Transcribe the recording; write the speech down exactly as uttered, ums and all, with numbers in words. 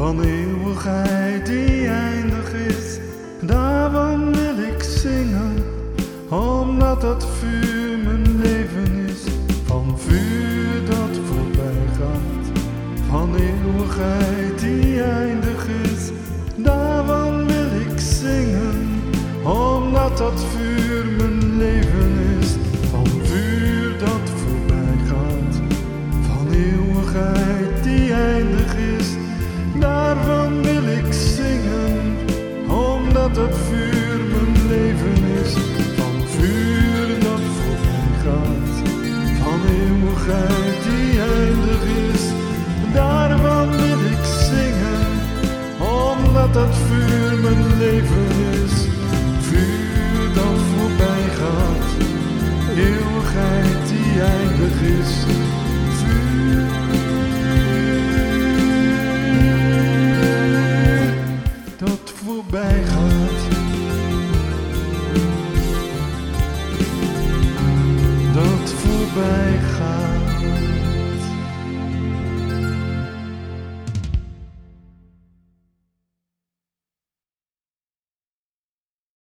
van eeuwigheid die eindig is. Daarvan wil ik zingen, omdat dat vuur mijn leven is. Van vuur dat voorbij gaat, van eeuwigheid die eindig is. Daarvan wil ik zingen, omdat dat vuur mijn leven is. Van vuur dat voorbij gaat, van eeuwigheid die eindig is. Daarvan wil ik zingen, omdat dat vuur mijn leven is. Van vuur dat voorbij gaat, van eeuwigheid die eindig is. Daarvan wil ik zingen, omdat dat vuur mijn leven is. Vuur dat voorbij gaat, eeuwigheid die eindig is. Vuur dat voorbij gaat, dat voorbij gaat.